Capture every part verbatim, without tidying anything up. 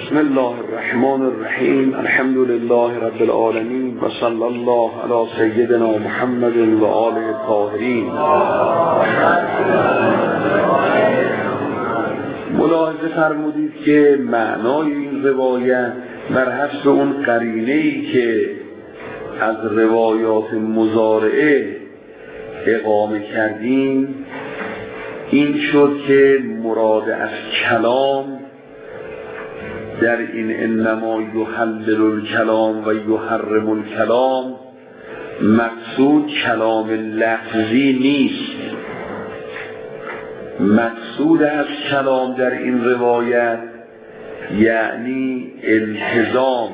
بسم الله الرحمن الرحیم. الحمد لله رب العالمین و صلی الله علی سیدنا محمد و آله الطاهرین. ملاحظه فرمودید که معنای این روایت بر حسب اون قرینه‌ای که از روایات مضارعه اقامه کردیم این شد که مراد از کلام در این انما یحلل الکلام و یحرم الکلام مقصود کلام لفظی نیست. مقصود از کلام در این روایت یعنی التزام،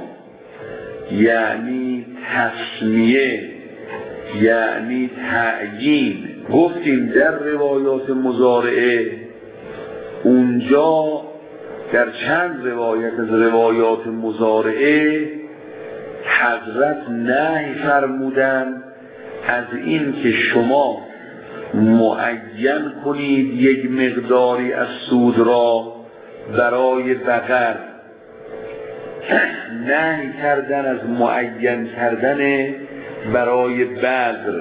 یعنی تسمیه، یعنی تعیین. گفتیم در روایات مضارعه اونجا در چند روایت از روایات مضارعه حضرت نهی فرمودن از این که شما معین کنید یک مقداری از سود را برای بقر، نهی کردن از معین کردن برای بذر.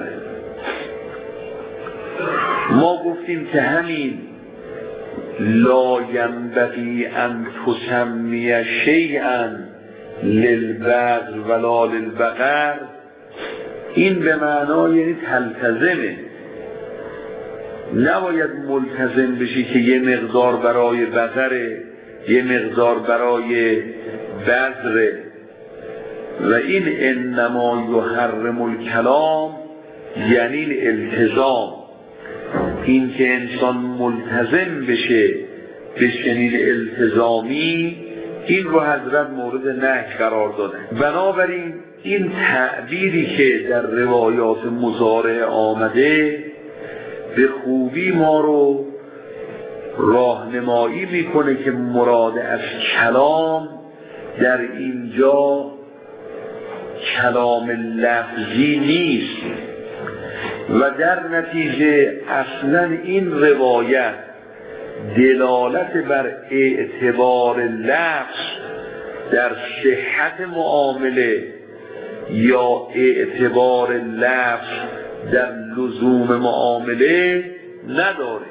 ما گفتیم که همین لا ینبغی ان تسمی شیئا للبذر ولا للبقر، این به معنای یعنی تلتزمه، نباید ملتزم بشی که یه مقدار برای بقره یه مقدار برای بذره. و این انما یحرم الکلام یعنی التزام، این که انسان ملتزم بشه به چنین التزامی، این رو حضرت مورد نهی قرار داده. بنابراین این تعبیری که در روایات مضارع آمده به خوبی ما رو راهنمایی میکنه که مراد از کلام در اینجا کلام لفظی نیست و در نتیجه اصلا این روایت دلالت بر اعتبار لفظ در صحت معامله یا اعتبار لفظ در لزوم معامله نداره.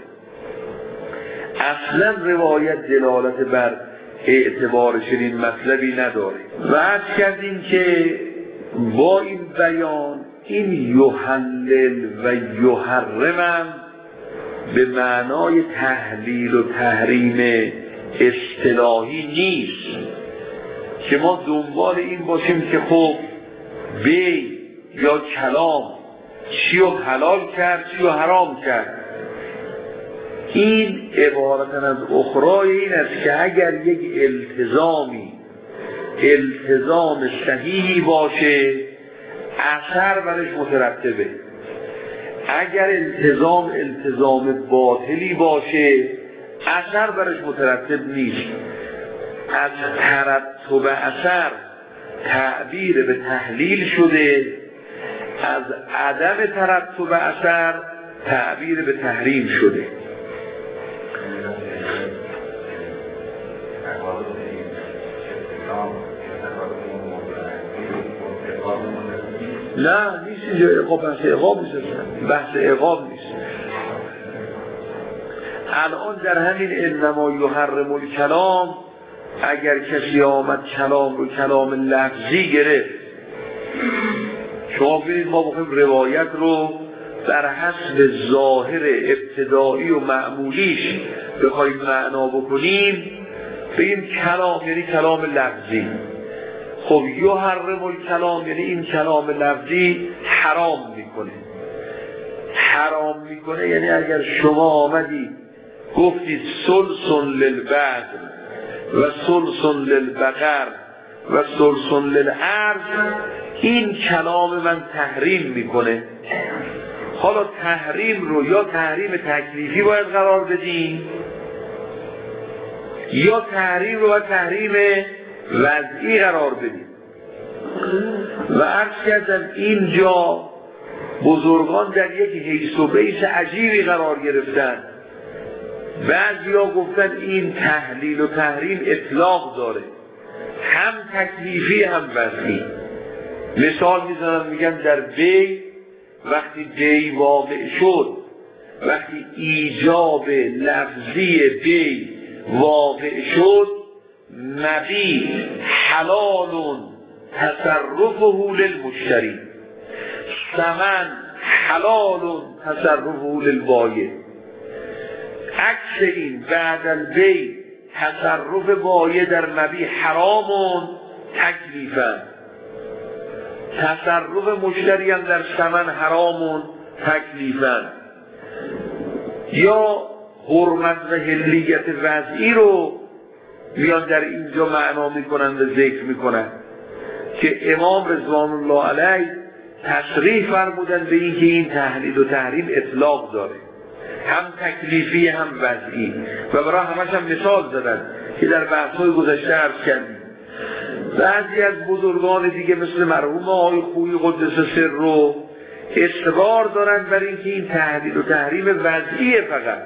اصلا روایت دلالت بر اعتبار چنین مطلبی نداره. و عرض کردیم که با این بیان این یحلل و یحرم به معنای تحلیل و تحریم اصطلاحی نیست که ما دنبال این باشیم که خب بی یا کلام چی رو حلال کرد چی رو حرام کرد. این عبارتاً از اخرای این است که اگر یک التزامی التزام صحیحی باشه اثر برش مترتبه، اگر التزام التزام باطلی باشه اثر برش مترتب نیست. از ترتب اثر تعبیر به تحلیل شده، از عدم ترتب اثر تعبیر به تحریم شده. نه نیست اینجا اقاب، بحث اقاب نیست، بحث اقاب نیست. الان در همین انما یحرم الکلام اگر کسی آمد کلام رو کلام لفظی گرفت، شما ببینید ما بخوایم روایت رو در حسب ظاهر ابتدایی و معمولیش بخوایم معنا بکنیم بگیم کلام یعنی کلام لفظی. خب یحرم الکلام یعنی این کلام لفظی حرام میکنه. حرام میکنه یعنی اگر شما آمدید گفتید سلسن للبذر و سلسن للبقر و سلسن للارض، این کلام من تحریم میکنه. حالا تحریم رو یا تحریم تکلیفی باید قرار بدیم یا تحریم رو باید تحریم وضعی قرار بدیم. و عرض کردم اینجا بزرگان در یک حیث و بیس عجیبی قرار گرفتن. بعضیا گفتن این تحلیل و تحریم اطلاق داره، هم تکلیفی هم وضعی. مثال میزنن میگن در بی وقتی بی واقع شد، وقتی ایجاب لفظی بی واقع شد، مبیع حلال تصرفه للمشتری، ثمن حلال تصرفه للبایع. عکس این بعد البیع تصرف بایع در مبیع حرامون تکلیفاً، تصرف مشتری هم در ثمن حرامون تکلیفاً. یا حرمت و حلیت وضعی رو میان در اینجا معنا میکنن و ذکر میکنن که امام رضوان الله علیه تصریح فرمودن به این که این تحلیل و تحریم اطلاق داره، هم تکلیفی هم وضعی، و برای همش هم مثال زدن که در بحث‌های گذشته عرض کردیم. بعضی از بزرگان دیگه مثل مرحوم آقای خویی قدس سر رو اصرار دارن بر این که این تحلیل و تحریم وضعیه. فقط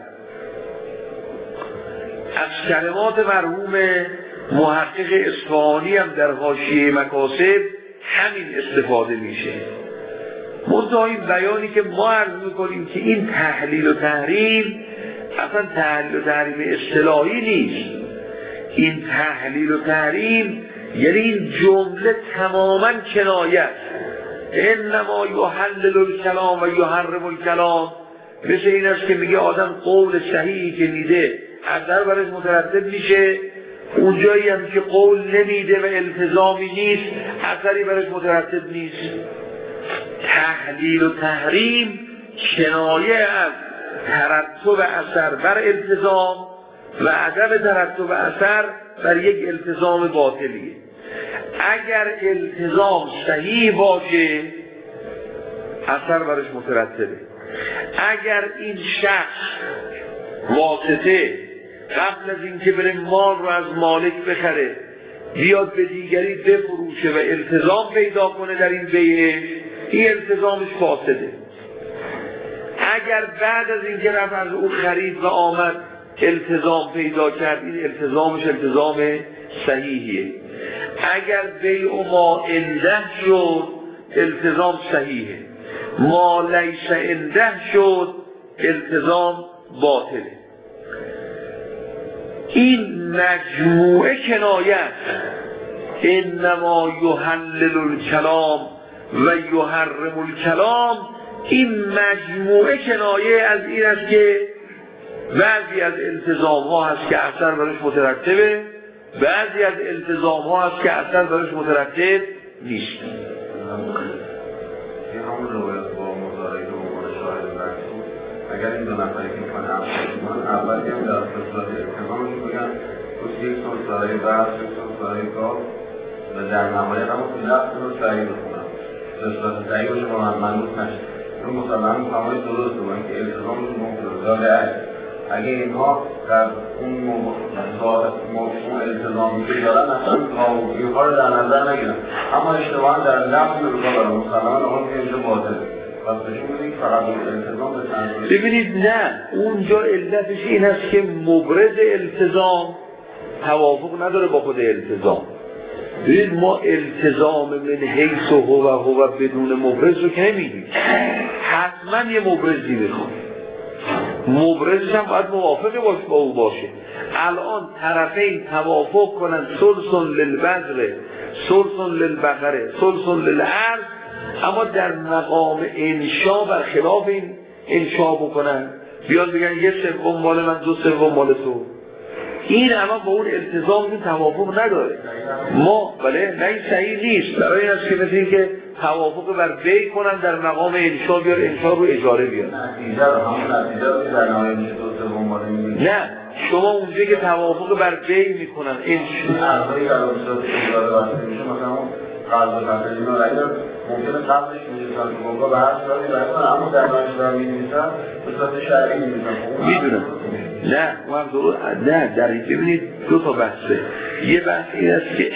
از کلمات مرحوم محقق اصفهانی هم در حاشیه مکاسب همین استفاده میشه. منتها این بیانی که ما عرض میکنیم که این تحلیل و تحریم اصلا تحلیل و تحریم اصطلاحی نیست. این تحلیل و تحریم یعنی این جمله تماما کنایت، انما یحلل الکلام و یحرم الکلام. مثل این است که میگه آدم قول صحیحی که میده اثر برش مترتب میشه، اونجایی هم که قول نمیده و التزامی نیست اثری برش مترتب نیست. تحلیل و تحریم کنایه از ترتب اثر بر التزام و عدم ترتب اثر بر یک التزام باطلیه. اگر التزام صحیح باشه اثر برش مترتبه. اگر این شخص واسطه قبل از اینکه بره مال رو از مالک بخره بیاد به دیگری بفروشه و التزام پیدا کنه در این بیع، این التزامش فاسده. اگر بعد از اینکه رفت از او خرید و آمد التزام پیدا کرد، این التزامش التزام صحیحیه. اگر بیع و ما عنده شد التزام صحیحه، ما لیس عنده شد التزام باطله. این مجموعه کنایت انما یحلل الکلام و یحرم الکلام، این مجموعه کنایه از این است که بعضی از التزام ها هست که اثر برش مترتبه، بعضی از التزام ها هست که اثر برش مترتب نیست. اگر این دو نفری که میکنه افرادیمان اول که هم در فصلات اکتمامشون بگن کسی یک سال سرای برس، یک سال سرای کار و در نهایت هم که لفظ رو سریع بخونم فصلات سریع باشه با من منوط نشد. اون مسلمان همه درست بگن که التزامشون ممکنه داده است. اگه اینها در اون موضوع التزامی که دارن اصلا اینها رو در نظر نگیرن، اما اشتباهاً در لفظ رو دارن مسلمان اون که اینجا باطله. ببینید نه، اونجا علتش این است که مبرز التزام توافق نداره با خود التزام. ببینید ما التزام من حیث و هو و هو بدون مبرز رو که نمیدیم، حتما یه مبرزی میخواد، مبرزش هم باید موافق باشه با او باشه. الان طرفین توافق کنن سلسن للبذر سلسن للبقره سلسن للعرض، اما در مقام انشا بر خلاف این انشا بکنن، بیان بگن یه سوم مال من دو سوم مال تو، این الان با اون التزام این توافق نداره. ما بله نه این صحیح نیست. برای این است که مثل این که توافق بر بیع کنن در مقام انشا بیار انشا رو اجاره بیار. نه شما اونجا که توافق بر بیع میکنن انشا قرض و تحصیلی رو رایدن ممکنه قبلش می‌نویسن که موقع به هر سالی برسن، اما در ناشدار می‌نویسن به صورت شرعی می‌نویسن. میدونم نه وقت درست نه در این ببینید دو تا بحثه. یه بحث این است که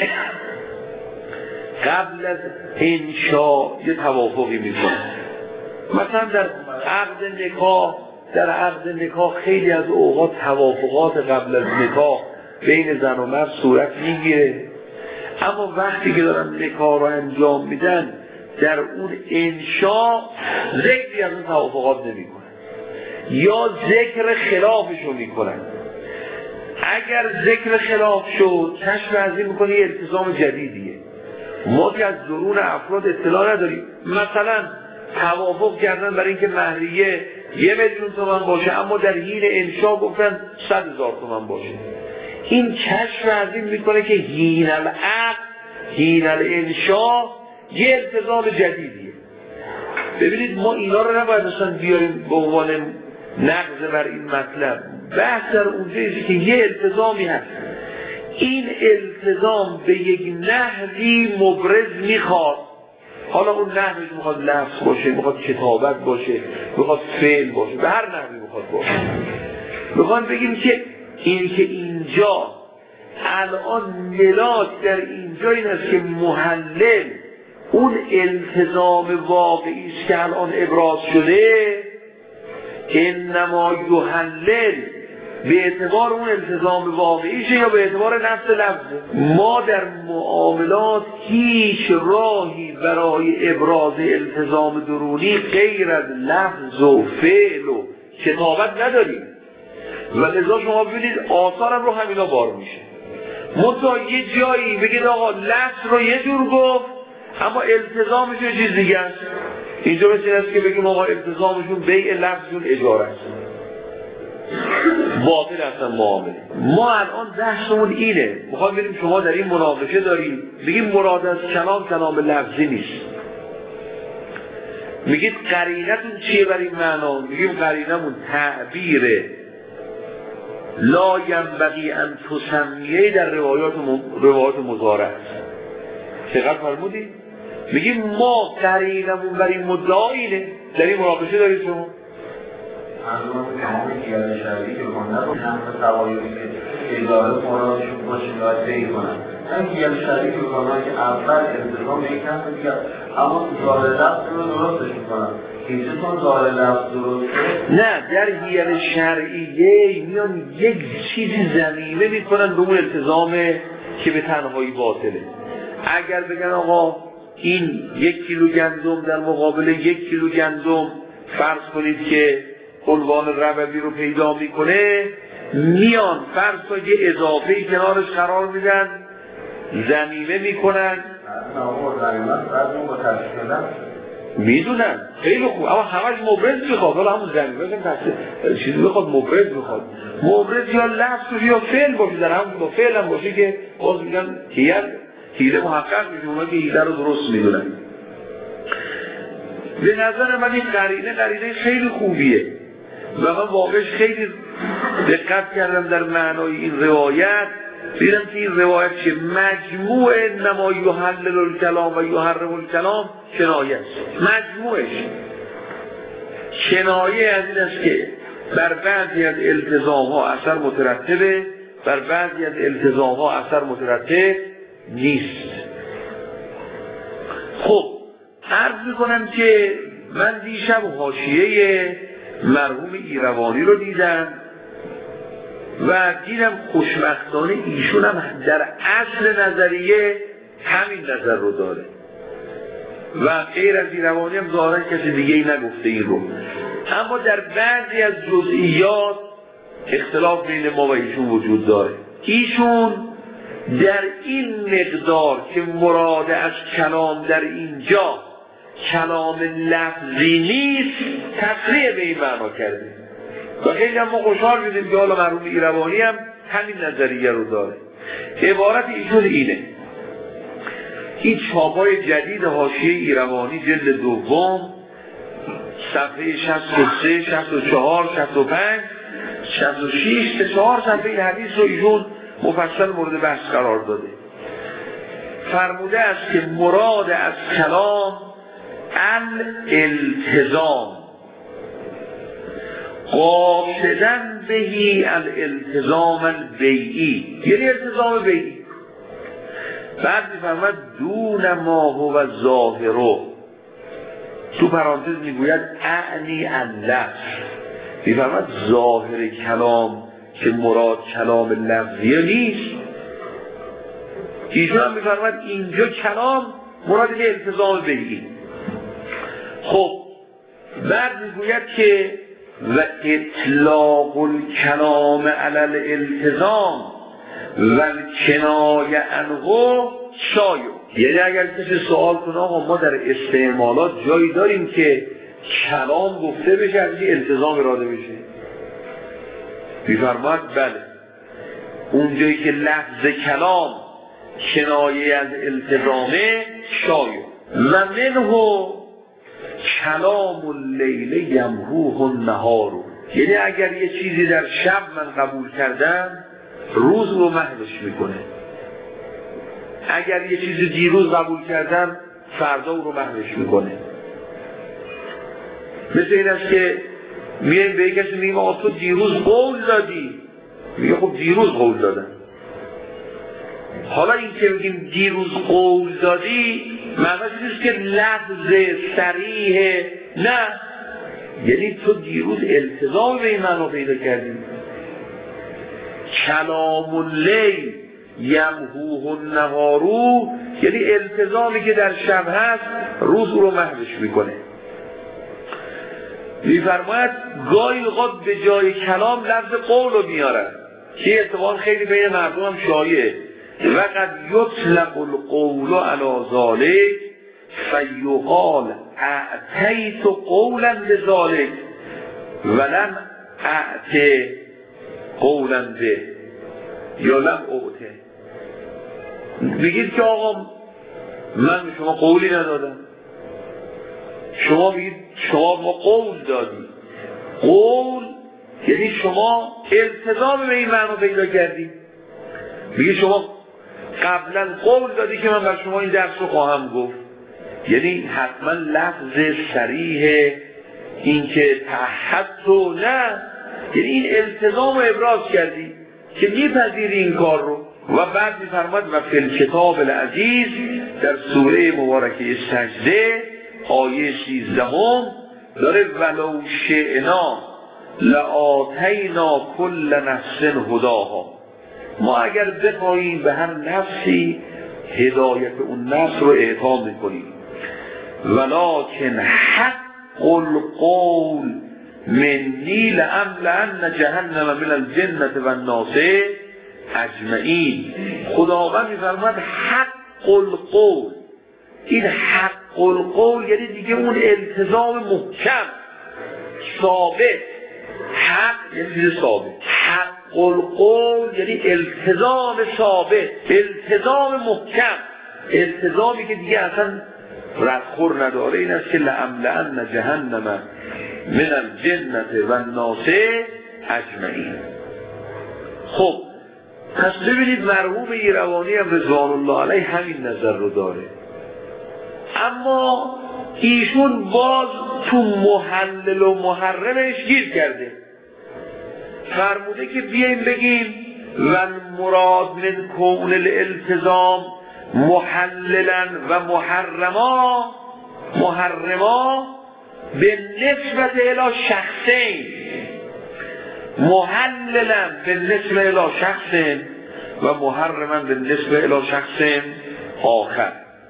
قبل از انشا یه توافقی می‌کنن. مثلا در عقد نکاح در عقد نکاح خیلی از اوقات توافقات قبل از نکاح بین زن و مرد صورت می‌گیره اما وقتی که دارن نکاح رو انجام میدن در اون انشا ذکری از اون توافقات نمی کنن یا ذکر خلافش رو می کنن. اگر ذکر خلاف شد کشف از این میکنه یه التزام جدیدیه. ما که از درون افراد اطلاع نداریم. مثلا توافق کردن برای اینکه مهریه یه میلیون تومان باشه اما در حین انشا گفتن صد هزار تومان باشه. این کشف از این میکنه که حین العقد حین الانشا یه التزام جدیدیه. ببینید ما اینا رو نباید مثلا بیاریم به عنوان نقض بر این مطلب. بحث در اونجاییست که یه التزامی هست، این التزام به یک نحوی مبرز میخواد. حالا اون نحوش میخواد لفظ باشه، میخواد کتابت باشه، میخواد فعل باشه، به هر نحوی میخواد باشه. میخواد بگیم که این که اینجا الان ملاک در اینجا این است که محلل اون التزام واقعی است که الان ابراز شده، انما یحلل به اعتبار اون التزام واقعیشه یا به اعتبار نفس لفظه. ما در معاملات هیچ راهی برای ابراز التزام درونی غیر از لفظ و فعل و کتابت نداریم و لذا شما ببینید آثارم رو همینا بار میشه. منتها یه جایی بگید آقا لفظ رو یه جور گفت اما التزامش یه چیز دیگه است. اینجا مثل این است که بگیم آقا التزامشون بیع لفظشون اجاره است، باطل اصلا معامله. ما الان بحثمون اینه، میخوام ببینیم شما در این مناقشه داریم بگیم مراد از کلام کلام لفظی نیست. میگید قرینتون چیه برای این معنا؟ میگیم قرینمون تعبیر لا ینبغی ان تسمیه در روایات م... روایات مضارع است. چقدر فرمودی؟ میگیم ما قرینمون برای این مدعا اینه. در این مناقشه دارید شما؟ منظورم که تمام خیال شرعی که کنن رو هم سوایایی که اداره مرادشون باشه باید بهی کنن. این خیال شرعی که کنن که اول التزام به یک نفر دیگر اما ظاهر لفظ رو درستش میکنن. اینجا ظاهر لفظ درسته؟ نه، در خیال شرعیه میان یک چیزی زمینه میکنن به اون التزام که به تنهایی باطله. اگر بگن آقا این یک کیلو گندم در مقابل یک کیلو گندم فرض کنید که عنوان ربوی رو پیدا میکنه، میان فرض کنید یه اضافه‌ای کنارش قرار میدن، ضمیمه میکنن. میدونن خیلی خوب اما همش مبرز میخواد. حالا همون ضمیمه هم چیزی میخواد مبرز میخواد مبرز یا لفظ یا فعل باشه، در همون با فعل هم باشه که باز میگن هیل هیله محقق میشه. اونا که هیله رو درست میدونن. به نظر من این قرینه قرینه خیلی خوبیه و من واقعش خیلی دقت کردم در معنای این روایت. دیدم که این روایت چه مجموع انما یحلل الکلام و یحرم الکلام کنایه است. مجموعش کنایه از این است که بر بعضی از التزام ها اثر مترتبه، بر بعضی از التزام ها اثر مترتب نیست. خب عرض میکنم که من دیشب حاشیه مرحوم ایروانی رو دیدم و دیدم خوشبختانه ایشون هم در اصل نظریه همین نظر رو داره و غیر از ایروانی هم ظاهرا کسی دیگه ای نگفته این رو. اما در بعضی از جزئیات اختلاف بین ما و ایشون وجود داره. ایشون در این مقدار که مراد از کلام در اینجا کلام لفظی نیست تصریح به این معنا کرده و خیلی هم ما خوشحال میدیم که حالا مرحوم ایروانی هم همین نظریه رو داره. عبارت ایشون اینه. این چاپای جدید حاشیه ایروانی جلد دوم صفحه شصت و سه، شصت و چهار، شصت و پنج، شصت و شش تا چهار صفحه حدیث رو ایشون مفصل مورد بحث قرار داده. فرموده است که مراد از کلام الالتزام قاصدن بهی الالتزام البیعی، یعنی التزام بیعی. بعد میفرماد دون ما هو ظاهرو، تو پرانتز میگوید اعنی اللفظ، میفرماد ظاهر کلام که مراد کلام لفظی نیست. ایشون هم میفرماید اینجا کلام مراد به التزام بیعی. خب بعد میگوید که و اطلاق الکلام علی الالتزام و الکنایه عنه شایع. یعنی اگر کسی سوال کنه آقا ما در استعمالات جایی داریم که کلام گفته بشه از این التزام اراده بشه؟ میفرماید بله، اونجایی که لفظ کلام کنایه از التزامه شایع. و منه کلام اللیل یمحوه النهار. یعنی اگر یه چیزی در شب من قبول کردم روز رو محوش میکنه، اگر یه چیزی دیروز قبول کردم فردا رو محوش میکنه. مثل این است که میایم به کسی میگیم آقا تو دیروز قول دادی، میگه خب دیروز قول دادم. حالا این که میگیم دیروز قول دادی معنیش نیست که لفظ صریح، نه، یعنی تو دیروز التزام به این معنا پیدا کردی. کلام اللیل یمحوه النهار، یعنی التزامی که در شب هست روز رو محوش میکنه. میفرماید گاهی اوقات به جای کلام لفظ قول رو میارن که اتفاق خیلی بین مردم هم شایعه. وقد یطلق القول علی ذلک فیقال اعطیت قولا بذلک ولم اعط قولا به یا لم اعطه. بگید که آقا من به شما قولی ندادم، شما بگید شما ما قول دادی. قول یعنی شما التزام به این معنی پیدا کردی. میگه شما قبلا قول دادی که من بر شما این درس رو خواهم گفت، یعنی حتما لفظ صریح این که تحت و نه، یعنی این التزام رو ابراز کردی که میپذیری این کار رو. و بعد میفرماد و فی الکتاب العزیز در سوره مبارکه سجده آیه سیزدهم داره ولو شئنا لآتینا کل نفس هداها. ما اگر بخواهیم به هر نفسی هدایت اون نفس رو اعطا میکنیم. ولکن حق القول منی لأملأن جهنم من الجنة والناس اجمعین. خداوند میفرماید حق القول. این حق القول یعنی دیگه اون التزام محکم ثابت. حق یعنی چیز ثابت، حق القول یعنی التزام ثابت، التزام محکم، التزامی که دیگه اصلا ردخور نداره. این است که لأملأن جهنم من الجنة والناس اجمعین. خب پس ببینید مرحوم ایروانی هم رضوان الله علیه همین نظر رو داره، اما ایشون باز تو محلل و محرمش گیر کرده. فرموده که بیاییم بگیم و مراد من کون الالتزام محللا و محرما محرما به نسبت الی شخصین، محللا به نسبت الی شخصین و محرما به نسبت الی شخصین آخر.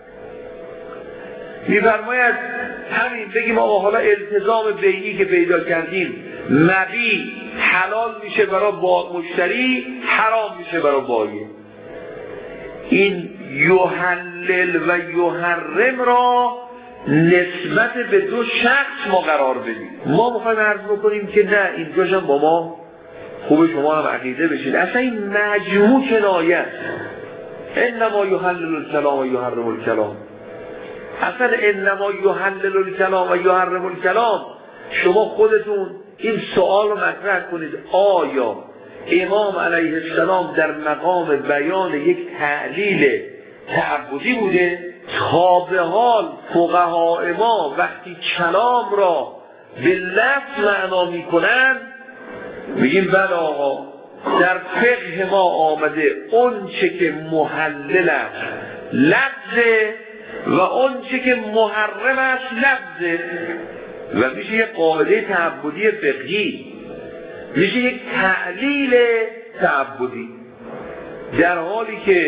می‌فرماید همین بگیم آقا حالا التزام بیعی که پیدا کردیم مبیع حلال میشه برای با مشتری، حرام میشه برای بایع. این یحلل و یحرم را نسبت به دو شخص ما قرار بدیم. ما میخوایم عرض بکنیم که نه اینجاش هم با ما خوب شما هم عقیده بشید. اصلا این مجموع کنایه است. انما یحلل الکلام و یحرم الکلام. اصلا انما یحلل الکلام و یحرم الکلام. شما خودتون این سوال رو مطرح کنید، آیا امام علیه السلام در مقام بیان یک تعلیل تعبدی بوده؟ تا به حال فقهای ما وقتی کلام را به لفظ معنا میکنن میگیم بله آقا در فقه ما آمده اون چه که محلل است لفظه و اون چه که محرم است لفظه. و میشه یک قاعده تعبدی فقهی، میشه یک تعلیل تعبدی، در حالی که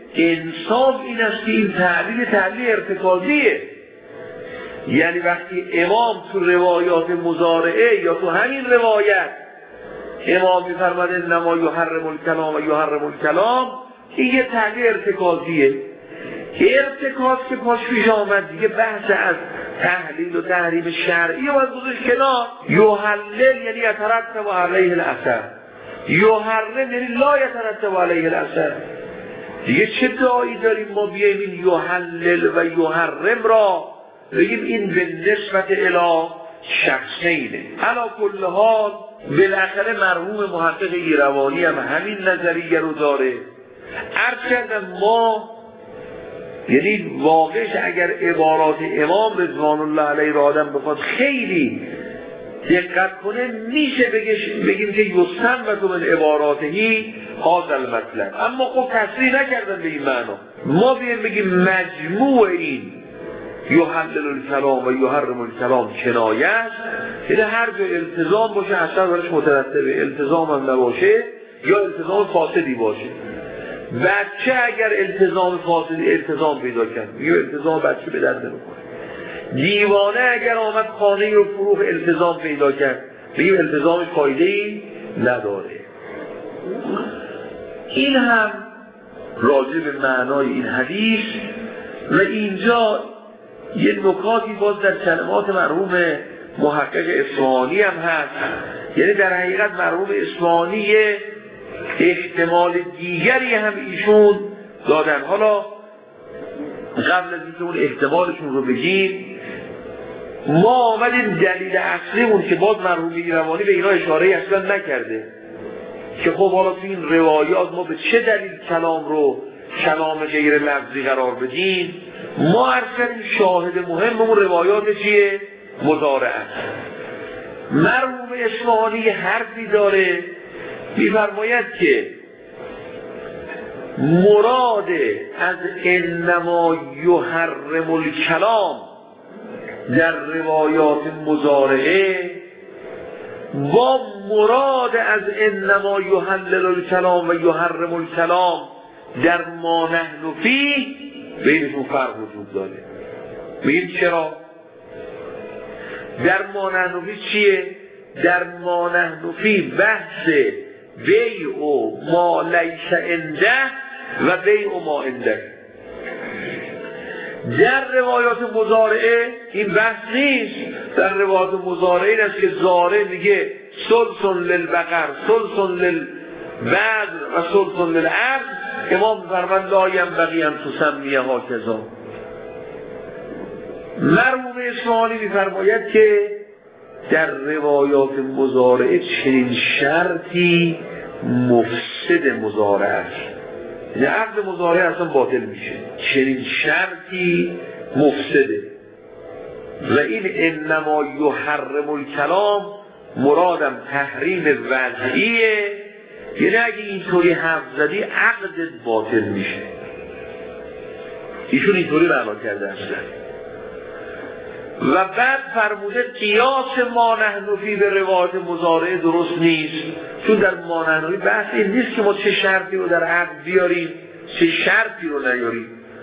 انصاف این است که این تعلیل تعلیل ارتکازیه. یعنی وقتی امام تو روایات مضارعه یا تو همین روایت امام می‌فرماید انما یحرم الکلام و یحرم الکلام، این یه تعلیل ارتکازیه. ارتکاز که پاش پیش آمد دیگه بحث از تحلیل و تحریم شرعی و از گذاشت کنار. یحلل یعنی یترتب علیه الاثر، یحرم یعنی لا یترتب علیه الاثر. دیگه چه دایی داریم ما بیاییم این یحلل و یحرم را بگیم این به نسبت الی شخصینه. علی کل حال بالاخره مرحوم محقق ایروانی هم همین نظریه رو داره. عرض کردم ما یعنی واقعش اگر عبارات امام رضوان الله علیه را آدم بخواد خیلی دقت کنه میشه بگیم که یستن و تو من عباراتهی هذا المطلب، اما خب تصریح نکردن به این معنا. ما بیایم بگیم مجموع این یحلل الکلام و یحرم الکلام کنایه است، یعنی هر جا التزام باشه اثر برش مترتبه، التزام هم نباشه یا التزام فاسدی باشه. بچه اگر التزام فاسدی التزام پیدا کرد یا التزام بچه به درد نمیخوره. دیوانه اگر آمد خانه رو فروخ التزام پیدا کرد بگیم التزام فایده‌ای نداره. این هم راجع به معنای این حدیث. و اینجا یه نکاتی باز در کلمات مرحوم محقق اصفهانی هم هست. یعنی در حقیقت مرحوم اصفهانی احتمال دیگری هم ایشون دادن. حالا قبل از اینکه اون احتمالشون رو بگیم، ما آمدیم دلیل اصلیمون که باز مرحوم ایروانی به اینا اشاره اصلا نکرده که خب حالا تو این روایات ما به چه دلیل کلام رو کلام غیر لفظی قرار بدیم. ما عرض کردیم شاهد مهممون روایات چیه؟ مضارعه است. مرحوم اصفهانی حرفی داره می‌فرماید که مراد از انما یحرم الکلام در روایات مضارعه با مراد از انما یحلل الکلام و یحرم الکلام در ما نحن فیه بینشون فرق وجود داره. ببین چرا؟ در ما نحن فیه چیه؟ در ما نحن فیه بحث بیع و ما لیس عنده و بیع و ما عنده. در روایات مضارعه این بحث نیست. در روایات مضارعه این است که زاره میگه سلسن للبقر سلسن للبدر و سلسن للعرض، امام فرمان لا ینبغی ان تسمیه هاکذا. مرحوم اصفهانی میفرماید که در روایات مضارعه چنین شرطی مفسد مضارعه است، یعنی عقد مضارعه اصلا باطل میشه. چنین شرطی مفسده. و این انما یحرم الکلام مرادم تحریم وضعیه، یعنی اگه اینطوری حرف زدی عقدت باطل میشه. ایشون اینطوری معنا کرده اصلا. و بعد فرموده قیاس ما نحن فی به روایات مضارعه درست نیست، چون در ما نحن فی بحث این نیست که ما چه شرطی رو در عقد بیاریم چه شرطی رو نیاریم.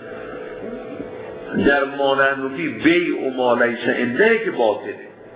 در ما نحن فی بیع و ما لیس عنده که باطله،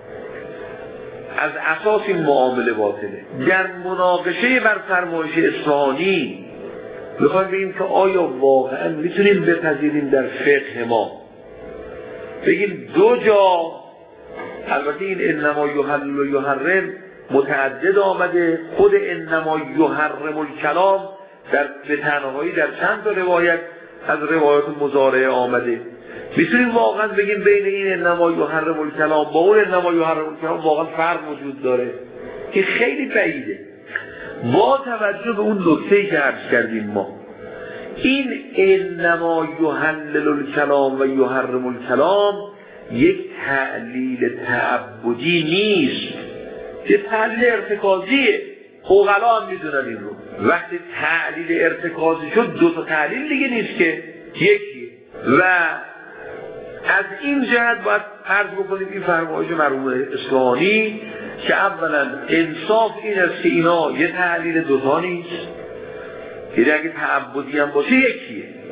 از اساس این معامله باطله. در مناقشه بر فرمایش اصفهانی میخوایم بگیم که آیا واقعا میتونیم بپذیریم در فقه ما بگیم دو جا، البته این انما یحلل و یحرم متعدد آمده، خود انما یحرم الکلام در به تنهایی در چند تا روایت از روایات مضارعه آمده. میتونیم واقعا بگیم بین این انما یحرم الکلام با اون انما یحرم الکلام واقعا فرق وجود داره که خیلی بعیده. با توجه به اون نکته‌ای که عرض کردیم ما، این انما یحلل الکلام و یحرم الکلام یک تعلیل تعبدی نیست، یک تعلیل ارتکازیه. عقلا هم میدونن این رو. وقتی تعلیل ارتکازی شد دو تا تعلیل دیگه نیست که یکی. و از این جهت باید عرض بکنیم این فرمایش مرحوم اصفهانی که اولا انصاف این است که اینا یه تعلیل دوتا نیست، یعنی اگه تعبدی هم باشه یکیه.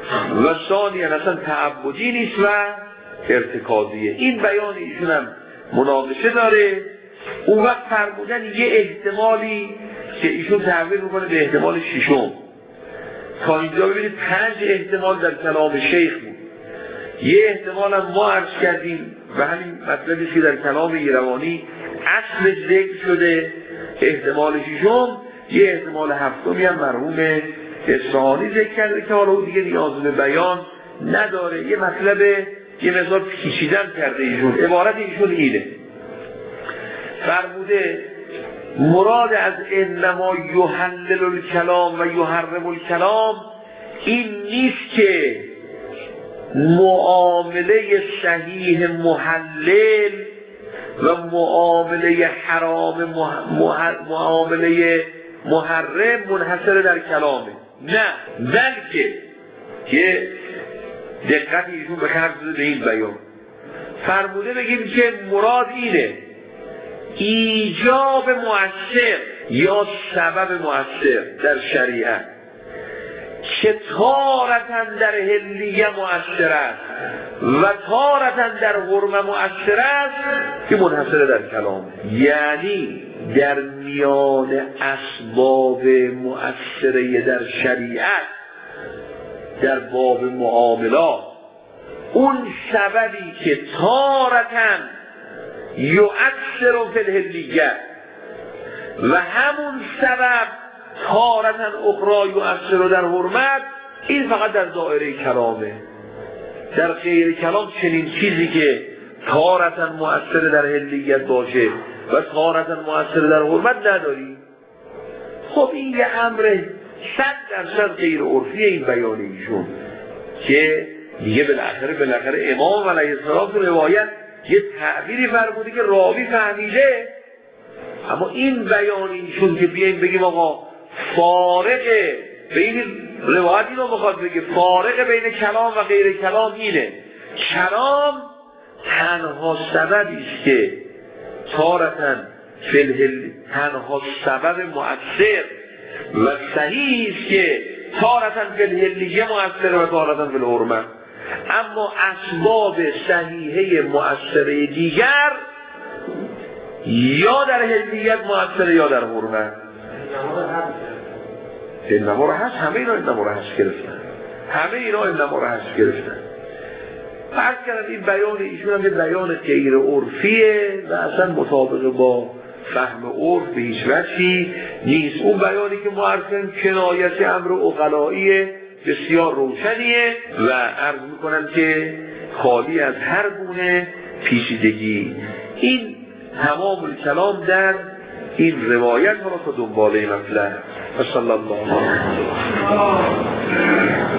و ثانیاً اصلا تعبدی نیست و ارتکازیه. این بیان ایشون هم مناقشه داره. اون وقت فرمودن یه احتمالی که ایشون تعبیر میکنه به احتمال ششم. تا اینجا ببینید پنج احتمال در کلام شیخ بود. یه احتمال هم ما عرض کردیم و همین مطلبی که در کلام ایروانی اصل ذکر شده احتمال ششم. یه احتمال هفتمی هم مرحوم اصفهانی ذکر کرده که حالا دیگه نیاز به بیان نداره. یه مطلب یه مقدار پیچیدن کرده ایشون. عبارت ایشون اینه، فرموده مراد از انما یحلل الکلام و یحرم الکلام این نیست که معامله صحیح محلل و معامله حرام مح... معامله محرم منحصر در کلامه، نه، بلکه که دقت ایشون به کار داده به این بیان فرموده بگیم که مراد اینه ایجاب مؤثر یا سبب مؤثر در شریعت که تارتاً در حلیه مؤثر است و تارتاً در حرمه مؤثر است که منحصر در کلامه. یعنی در میان اسباب مؤثره در شریعت در باب معاملات اون سببی که تارتاً یؤثر فی الحلیه و همون سبب تارتاً اخرى یؤثر در حرمت، این فقط در دایره کلامه. در غیر کلام چنین چیزی که تارتاً مؤثر در حلیت باشه و تارتاً مؤثر در حرمت نداری. خب این یه امر صد درصد غیر عرفی این بیان ایشون که دیگه بالاخره بالاخره امام علیه السلام تو روایت یه تعبیری فرموده که راوی فهمیده، اما این بیان ایشون که بیاییم بگیم آقا فارقه بین روایت اینو بخواد بگه فارقه بین کلام و غیر کلام اینه کلام تنها سببی است که تارتاً فی الحل تنها سبب مؤثر و صحیح است که تارتاً فی الحلیه مؤثر و تارتاً فی الحرمه، اما اسباب صحیحه مؤثره دیگر یا در حلیت مؤثره یا در حرمه. انما رو هست، همه اینا انما رو هست گرفتن، همه اینا انما رو هست گرفتن. فرض کردن این بیان ایشون هم یه بیان غیر عرفیه و اصلا مطابق با فهم عرف به هیچ وجهی نیست. اون بیانی که ما عرض کردیم کنایت امر عقلایی بسیار روشنیه و عرض میکنم که خالی از هر گونه پیچیدگی. این تمام الکلام در این روایت ها را تا دنباله مطلب. صلی الله علیه و